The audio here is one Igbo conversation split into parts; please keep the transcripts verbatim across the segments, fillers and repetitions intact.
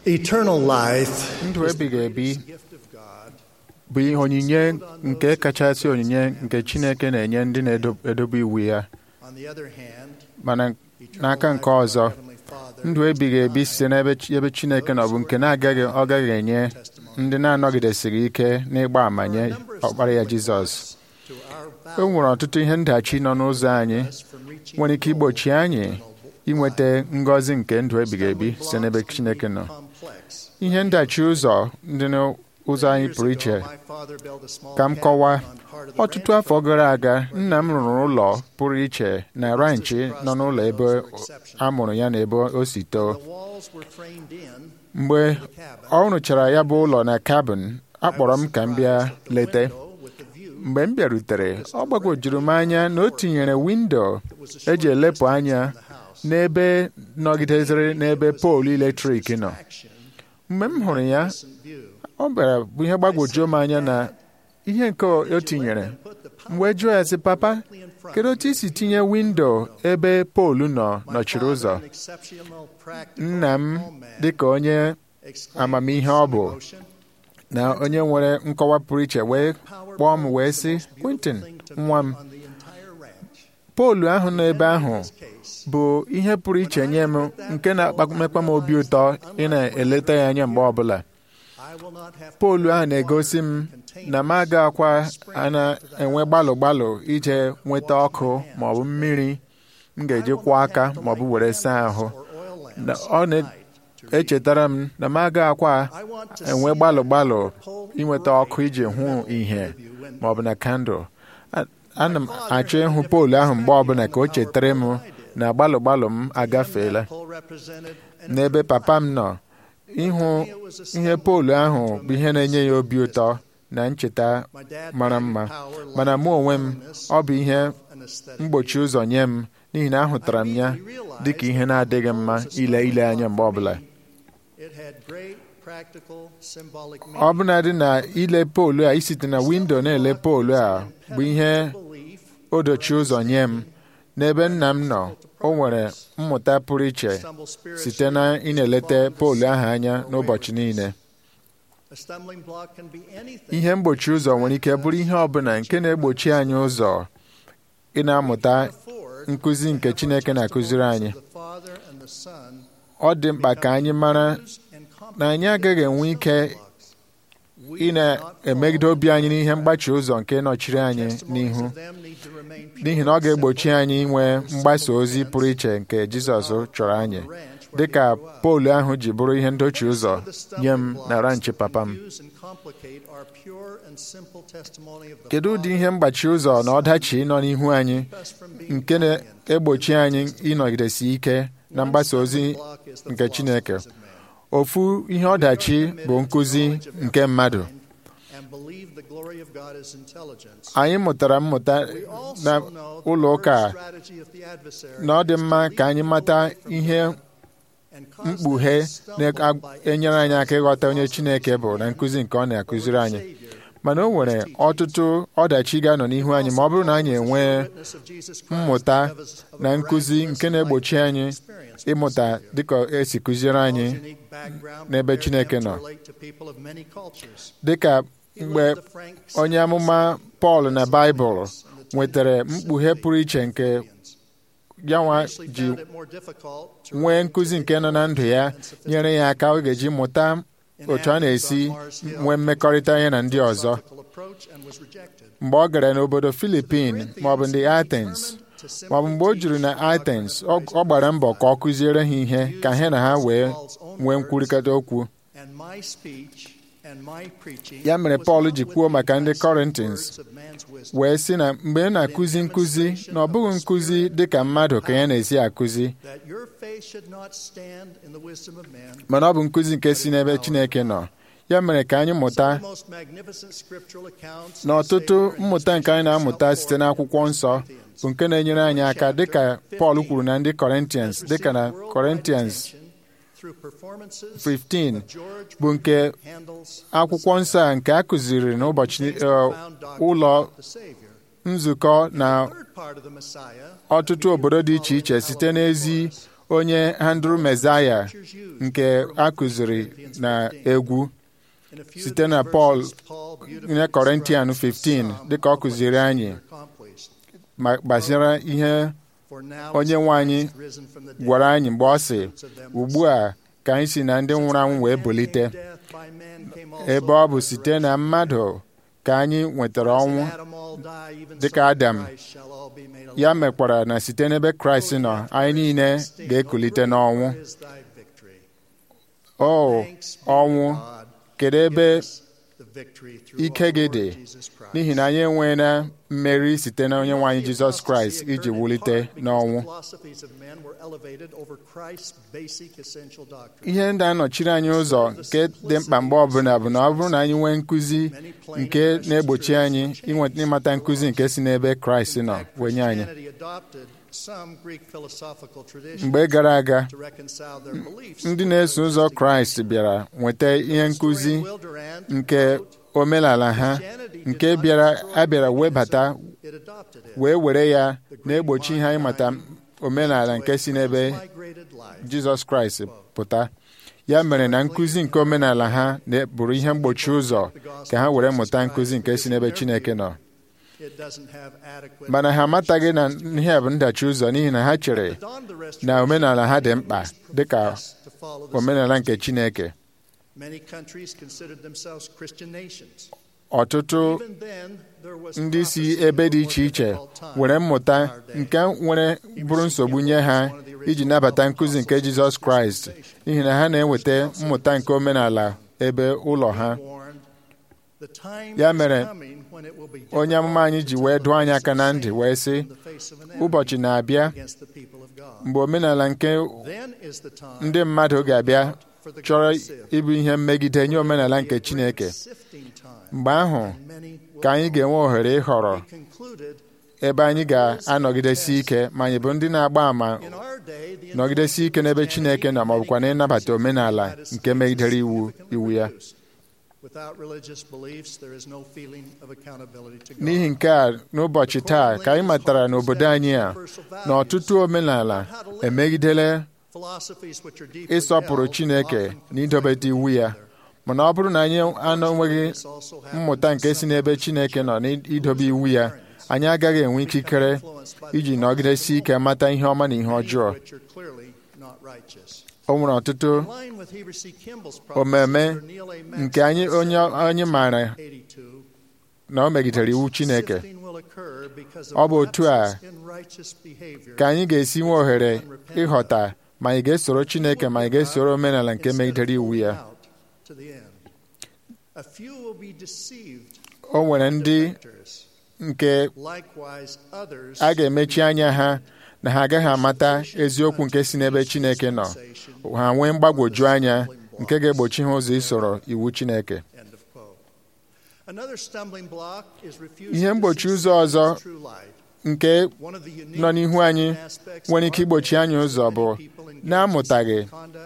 Eternal life ndụ is the ebighị ebi greatest gift of God. bụ ihe onyinye nke kachasị onyinye nke Chineke na-enye ndị na-edobe iwu ya. On the other hand, Mana eternal n'aka life nke from our ọzọ, Heavenly Father ndụ ebighị ebi is site n'ebe ebe Chineke nọ bụ nke na-agaghị ọ gaghị enye ndị na-anọgidesịrị ike n'ịgba àmà nye ọkpara ya Jizọs. to our E nwere ọtụtụ ihe ndachi nọ n'ụzọ anyị boundless from reaching nwere ike igbochi anyị inweta ngọzi nke ndụ ebighị ebi site n'ebe Chineke nọ. complex. Ihe ndachi ụzọ ndị n'ụzọ anyị pụrụ iche ka m kọwaa. Ọtụtụ afọ gara aga, nna m rụrụ ụlọ pụrụ iche na ranchi nọ n'ụlọ ebe a mụrụ ya na ebe o si too. Mgbe ọ rụchara ya bụ ụlọ na cabin, akpọrọ m ka m bịa lete. Mgbe m bịarutere, ọ gbagwojuru m anya na o tinyere windo eji elepụ anya n'ebe nọgidezere n'ebe poolu eletrik nọ. Mgbe m hụrụ ya, ọ bịara bụ ihe gbagwojuo m anya na ihe nke o tinyere. Mgbe jụọ ya sị, papa, kedu otu isi tinye windo ebe poolu nọ nọchiri ụzọ? Nna m, dịka onye amamihe ọ bụ na onye nwere nkọwa pụrụ iche, wee kpọọ m wee sị, Quintin, nwa m, poolu ahụ nọ ebe ahụ bụ ihe pụrụ iche nye m, nke na-akpamekwa m obi ụtọ ị na-eleta ya anya mgbe ọbụla. Poolu ahụ na-egosi m na m agakwa na-enwe gbalụ gbalụ ije nweta ọkụ maọbụ mmiri m ga-eji kwụọ aka maọbụ were saa ahụ. Ọ na-echetara m na m agakwa enwe gbalụ gbalụ inweta ọkụ iji hụ ihe maọbụ na kandụl. Ana m achọ ịhụ poolu ahụ mgbe ọbụla ka o chetara m na gbalụ gbalụ m agafeela. N'ebe papa m nọ, ịhụ ihe poolu ahụ bụ ihe na-enye ya obi ụtọ na ncheta mara mma. Mana mụ onwe m, ọ bụ ihe mgbochi ụzọ nye m, n'ihi na ahụtara m ya dịka ihe na-adịghị mma ile ile anya mgbe ọbụla. Ọ bụnadị na ile poolu a, isite na windo na-ele poolu a bụ ihe odochi ụzọ nye m. N'ebe nna m nọ, o nwere mmụta pụrụ iche site na ị na-eleta poolu ahụ anya n'ụbọchị niile. Ihe mgbochi ụzọ nwere ike bụrụ ihe ọbụla nke na-egbochi anyị ụzọ ị na-amụta nkụzi nke Chineke na-akụziri anyị. Ọ dị mkpa ka anyị mara na anyị agaghị enwe ike ị na-emegide obi anyị n'ihe mgbachi ụzọ nke nọchiri anyị n'ihu, n'ihi na ọ ga-egbochi anyị inwe mgbasa ozi pụrụ iche nke Jizọs chọrọ anyị, dịka poolu ahụ ji bụrụ ihe ndochi ụzọ nye m na ranchi papa m. Kedu ụdị ihe mgbachi ụzọ na ọdachi nọ n'ihu anyị nke na-egbochi anyị ịnọgidesi ike na mgbasa ozi nke Chineke? Ofu ihe ọdachi bụ nkụzi nke mmadụ. Anyị mụtara mmụta na ụlọ ụka na ọ dị mma ka anyị mata ihe mkpughe na-enyere anyị aka ịghọta onye Chineke bụ na nkụzi nke ọ na-akụziri anyị. Mana o nwere ọtụtụ ọdachi ga-anọ n'ihu anyị ma ọ bụrụ na anyị enwee mmụta na nkụzi nke na-egbochi anyị ịmụta dịka esi kụziere anyị n'ebe Chineke nọ. Dịka mgbe onye amụma Pọl na Baịbụl nwetara mkpughe pụrụ iche nke ya nwa ji nwee nkụzi nke nọ na ndụ ya, nyere ya aka ọ ga-eji mụta otu a na-esi nwee mmekọrịta ya na ndị ọzọ. Mgbe ọ gara n'obodo Filipin maọbụ ndị Athens, maọbụ mgbe o juru na Athens, ọ gbara mbọ ka ọ kụziere ha ihe ka ha na ha wee nwee nkwurịta okwu. Ya mere Pọl ji kwuo maka ndị Kọrintins wee sị na mgbe ị na-akụzi nkụzi na ọ bụghị nkụzi dịka mmadụ ka ya na-esi akụzi, mana ọ bụ nkụzi nke si n'ebe Chineke nọ. Ya mere ka anyị mụta na ọtụtụ mmụta nke anyị na-amụta site n'akwụkwọ nsọ bụ nke na-enyere anyị aka, dịka Pọl kwuru na ndị Kọrintins, dịka na Kọrintins fifteen bụ nke akwụkwọ nsọ a nke a kụziri n'ụbọchị ụlọ nzukọ na ọtụtụ obodo dị iche iche site n'ezi onye Andrew Mezaya nke a kụziri na egwu site na Pọl na Kọrịntian fifteen dịka ọ kụziri anyị ma gbasara ihe onye nwe anyị gwara anyị mgbe ọ sị ugbu a ka anyị si na ndị nwụrụ anwụ wee bulite ebe ọ bụ site na mmadụ ka anyị nwetara ọnwụ dịka Adam ya mekwara na site n'ebe Kraịst nọ anyị niile ga-ekulite n'ọnwụ. O ọnwụ, kedu ebe ike gị dị, n'ihi na anyị enweela mmeri site na onye nwe anyị Jizọs Kraịst iji wulite n'ọnwụ. Ihe ndị anọchiri anyị ụzọ nke dị mkpa mgbe ọbụla bụ na ọ bụrụ na anyị nwee nkụzi nke na-egbochi anyị inweta ịmata nkụzi nke si n'ebe Kraịst nọ wee nye anyị. Mgbe gara aga ndị na-eso ụzọ Kraịst bịara nweta ihe nkụzi nke omenala ha nke bịara abịara webata wee were ya na-egbochi ha ịmata omenala nke si n'ebe Jizọs Kraịst pụta. Ya mere na nkụzi nke omenala ha bụrụ ihe mgbochi ụzọ ka ha were mụta nkụzi nke si n'ebe Chineke nọ. Mana ha amataghị na ihe bụ ndachi ụzọ n'ihi na ha chere na omenala ha dị mkpa dịka omenala nke Chineke. Ọtụtụ ndị si ebe dị iche iche were mmụta nke nwere bụrụ nsogbu nye ha iji nabata nkụzi nke Jizọs Kraịst n'ihi na ha na-eweta mmụta nke omenala ebe ụlọ ha. Ya mere onye amụma anyị ji wee dụọ anyị aka na ntị wee sị ụbọchị na-abịa mgbe omenala nke ndị mmadụ ga-abịa chọrọ ịbụ ihe mmegide nye omenala nke Chineke. Mgbe ahụ ka anyị ga-enwe ohere ịhọrọ ebe anyị ga-anọgidesi ike ma anyị bụ ndị na-agba àmà nọgidesi ike n'ebe Chineke nọ ma ọ bụkwa na ịnabata omenala nke megidere iwu iwu ya. N'ihi nke a n'ụbọchị taa ka anyị matara n'obodo anyị a na ọtụtụ omenala emegidele ịsọpụrụ Chineke na idobete iwu ya, mana ọ bụrụ na anyị anọnweghị mmụta nke si n'ebe Chineke nọ n'idobe iwu ya, anyị agaghị enwe ikikere iji nọgidesi ike mata ihe ọma na ihe ọjọọ. O nwere ọtụtụ omeme nke anyị onye anyị maara na o megidere iwu Chineke. Ọ bụ otu a ka anyị ga-esi nwee ohere ịghọta ma anyị ga-esoro Chineke ma anyị ga-esoro omenala nke megidere iwu ya. O nwere ndị nke a ga-emechi anya ha na ha agaghị amata eziokwu nke si n'ebe Chineke nọ, ha nwee mgbagwoju anya nke ga-egbochi ha ụzọ isoro iwu Chineke. Ihe mgbochi ụzọ ọzọ nke nọ n'ihu anyị nwere ike igbochi anyị ụzọ bụ na-amụtaghị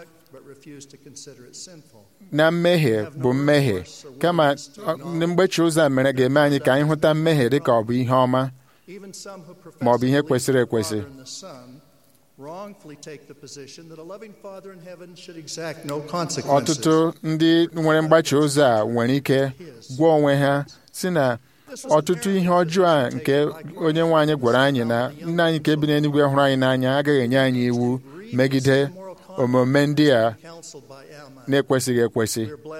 na mmehie bụ mmehie, kama mgbechi ụzọ a mere ga-eme anyị ka anyị hụta mmehie dị ka ọ bụ ihe ọma ma ọ bụ ihe kwesịrị ekwesị. Ọtụtụ ndị nwere mgbachi ụzọ a nwere ike gwa onwe ha si na ọtụtụ ihe ọjọọ a nke onye nwe anyị gwara anyị na nna anyị nke bi n'eluigwe hụrụ anyị n'anya agaghị enye anyị iwu megide omume ndị a na-ekwesịghị ekwesị.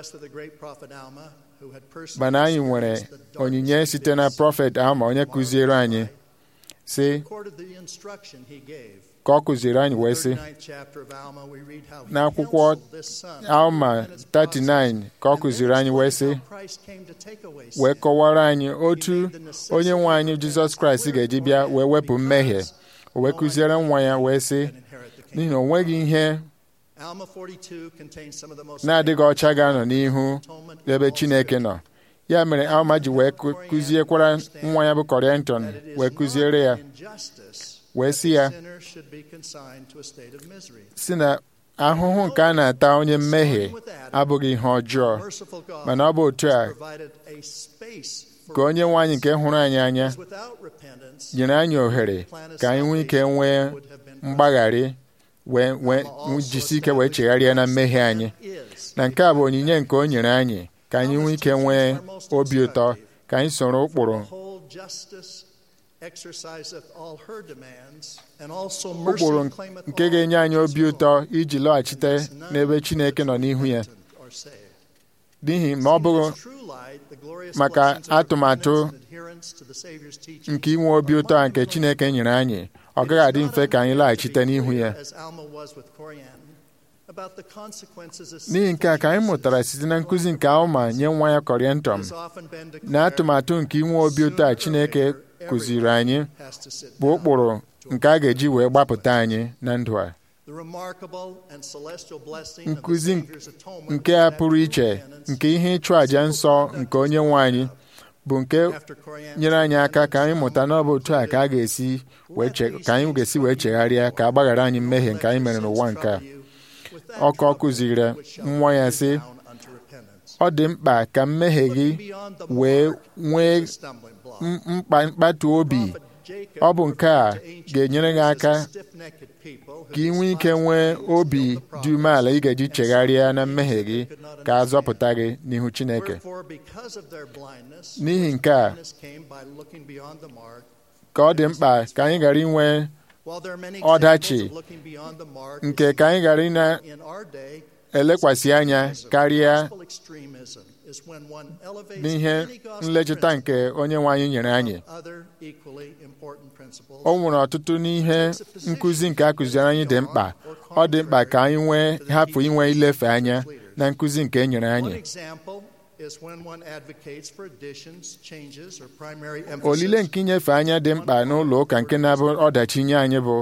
Mana anyị nwere onyinye site na prọfet Alma onye kụziere anyị sị ka ọ kụziere anyị wee sị n'akwụkwọ Alma thirty nine ka ọ kụziere anyị wee sị wee kọwara anyị otu onye nwe anyị Jizọs Kraịst ga-eji bịa wee wepụ mmehie, o wee kụziere nwa ya wee sị n'ihi na o nweghị ihe na-adịghị ọcha ga-anọ n'ihu ebe Chineke nọ. Ya mere Alma ji wee kụziekwara nwa ya bụ Kọrịntọn wee kụziere ya wee sị ya si na ahụhụ nke a na-ata onye mmehie abụghị ihe ọjọọ, mana ọ bụ otu a ka onye nwe anyị nke hụrụ anyị anya nyere anyị ohere ka anyị nwee ike nwee mgbaghara wee wee jisi ike wee chegharịa na mmehie anyị. Na nke a bụ onyinye nke o nyere anyị ka anyị nwee ike nwee obi ụtọ, ka anyị soro ụkpụrụ ụkpụrụ nke ga-enye anyị obi ụtọ iji lọghachite n'ebe Chineke nọ n'ihu ya. N'ihi ma ọ bụghị maka atụmatụ nke inwe obi ụtọ a nke Chineke nyere anyị, ọ gaghị adị mfe ka anyị laghachite n'ihu ya. N'ihi nke a ka anyị mụtara site na nkụzi nke Alma nye nwa ya Kọrịntọm na atụmatụ nke inwe obi ụtọ a Chineke kụziri anyị bụ ụkpụrụ nke a ga-eji wee gbapụta anyị na ndụ a. Nkụzi nke a pụrụ iche nke ihe ịchụ àjà nsọ nke onye nwe anyị bụ nke nyere anyị aka ka anyị mụta na ọ bụ otu a ka a ga-esi wee ka anyị ga-esi wee chegharịa, ka a gbaghara anyị mmehie nke anyị mere n'ụwa nke a. Ọkụ ọ kụziri nwa ya sị, ọ dị mkpa ka mmehie gị wee nwee mkpatu obi. Ọ bụ nke a ga-enyere gị aka ka ị nwee ike nwee obi dị umeala ị ga-eji chegharịa na mmehie gị, ka a zọpụta gị n'ihu Chineke. N'ihi nke a ka ọ dị mkpa ka anyị ghara inwe ọdachi nke ka anyị ghara ị na-elekwasị anya karịa n'ihe nlecheta nke onye nwe anyị nyere anyị. O nwere ọtụtụ n'ihe nkụzi nke a kụziri anyị dị mkpa. Ọ dị mkpa ka anyị nwee hapụ inwe ilefe anya na nkụzi nke e nyere anyị. Olile nke inyefe anya dị mkpa n'ụlọ ụka nke na-abụ ọdachi nye anyị bụ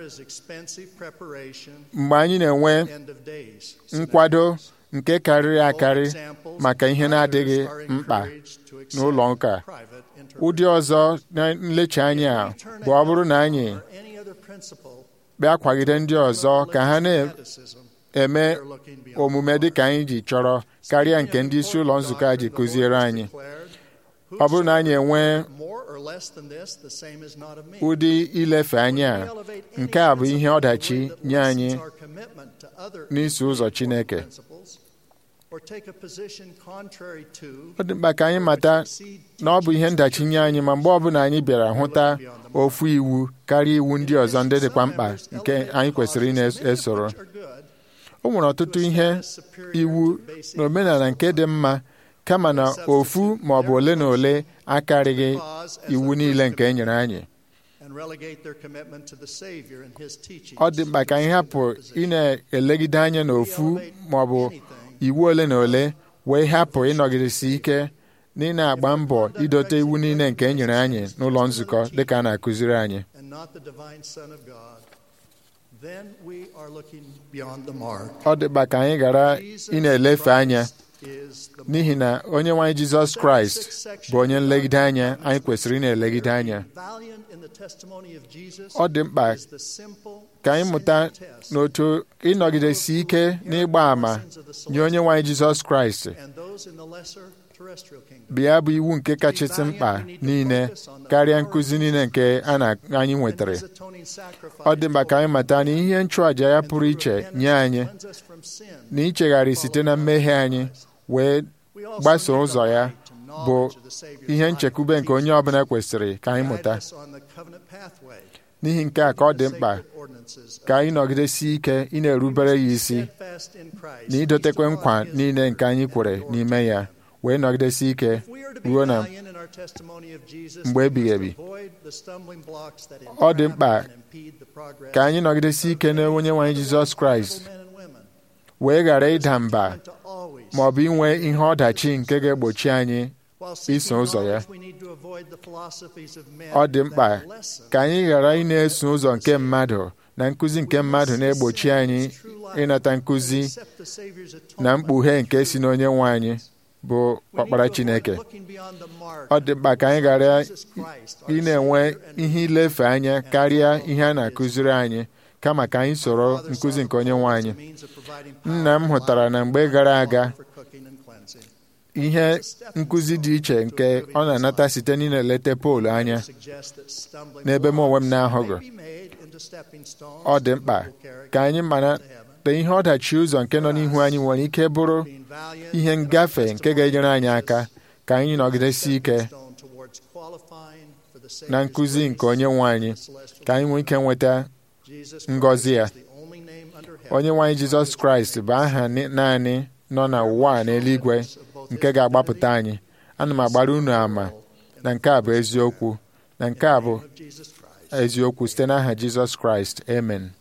mgbe anyị na-enwe nkwado nke karịrị akarị maka ihe na-adịghị mkpa n'ụlọ ụka. Ụdị ọzọ na nlecha anya a bụ ọ bụrụ na anyị bịa kwagide ndị ọzọ ka ha na-eme omume dị ka anyị ji chọrọ karịa nke ndị isi ụlọ nzukọ a ji kụziere anyị. Ọ bụrụ na anyị enwe ụdị ilefe anya a, nke a bụ ihe ọdachi nye anyị n'iso ụzọ Chineke. Ọ dị mkpa ka anyị mata na ọ bụ ihe ndachi nye anyị ma mgbe ọbụla anyị bịara hụta ofu iwu karịa iwu ndị ọzọ ndị dịkwa mkpa nke anyị kwesịrị ị na-esoro. O nwere ọtụtụ ihe iwu na omenala nke dị mma, kama na ofu ma ọ bụ ole na ole akarịghị iwu niile nke e nyere anyị. Ọ dị mkpa ka anyị hapụ ị na-elegide anya n'ofu ma ọ bụ iwu ole na ole wee hapụ ịnọgidesi ike na ị na-agba mbọ idote iwu niile nke e nyere anyị n'ụlọ nzukọ dịka a na-akụziri anyị. Ọ dị mkpa ka anyị ghara ị na-elefe anya, n'ihi na onye nwe anyị Jizọs Kraịst bụ onye nlegide anya anyị kwesịrị ị na-elegide anya. Ọ dị mkpa ka anyị mụta n'otu ịnọgidesi ike n'ịgba àmà nye onye nwe anyị Jizọs Kraịst bịa bụ iwu nke kachasị mkpa niile karịa nkụzi niile nke anyị nwetara. Ọ dị mkpa ka anyị mata na ihe nchụàjà ya pụrụ iche nye anyị na ichegharị site na mmehie anyị wee gbasoo ụzọ ya bụ ihe nchekwube nke onye ọbụla kwesịrị ka anyị mụta. N'ihi nke a ka ọ dị mkpa ka anyị nọgidesi ike ị na-erubere ya isi na idotekwe nkwa niile nke anyị kwere n'ime ya, wee nọgidesi ike ruo na mgbe ebighị ebi. Ọ dị mkpa ka anyị nọgidesi ike na onye nwe anyị Jizọs Kraịst wee ghara ịda mba ma ọ bụ inwe ihe ọdachi nke ga-egbochi anyị iso ụzọ ya. Ọ dị mkpa ka anyị ghara ị na-eso ụzọ nke mmadụ na nkụzi nke mmadụ na-egbochi anyị ịnata nkụzi na mkpughe nke si n'onye nwe anyị bụ ọkpara Chineke. Ọ dị mkpa ka anyị ghara ị na-enwe ihe ilefe anya karịa ihe a na-akụziri anyị, kama ka anyị soro nkụzi nke onye nwe anyị. Nna m hụtara na mgbe gara aga ihe nkụzi dị iche nke ọ na-anata site n'ịna-eleta poolu anya n'ebe m onwe m na-ahụghị. ọ dị mkpa ka anyị mara na ihe ọdachi ụzọ nke nọ n'ihu anyị nwere ike bụrụ ihe ngafe nke ga-enyere anyị aka ka anyị nọgidesi ike na nkụzi nke onye nwe anyị ka anyị nwee ike nweta ngọzi ya. Onye nwe anyị Jizọs Kraịst bụ aha naanị nọ na ụwa a n'eluigwe nke ga-agbapụta anyị. Ana m agbara unu ama na nke a bụ eziokwu na nke a bụ eziokwu site n'aha Jizọs Kraịst. Amen.